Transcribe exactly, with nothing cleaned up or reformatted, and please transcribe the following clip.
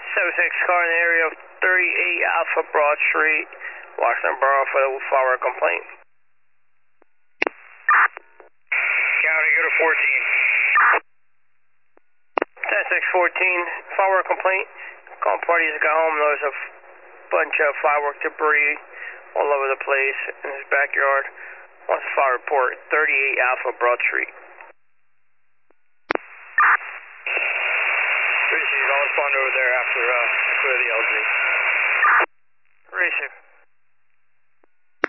seven six car in the area of thirty-eight Alpha Broad Street, Washington Borough for the follower complaint. County, go to fourteen. ten six fourteen, follower complaint. Call parties got home, there's a bunch of firework debris all over the place in his backyard. Wants a fire report, thirty-eight Alpha Broad Street. Appreciate it. I'll respond over there after uh, I clear the L G. Racer.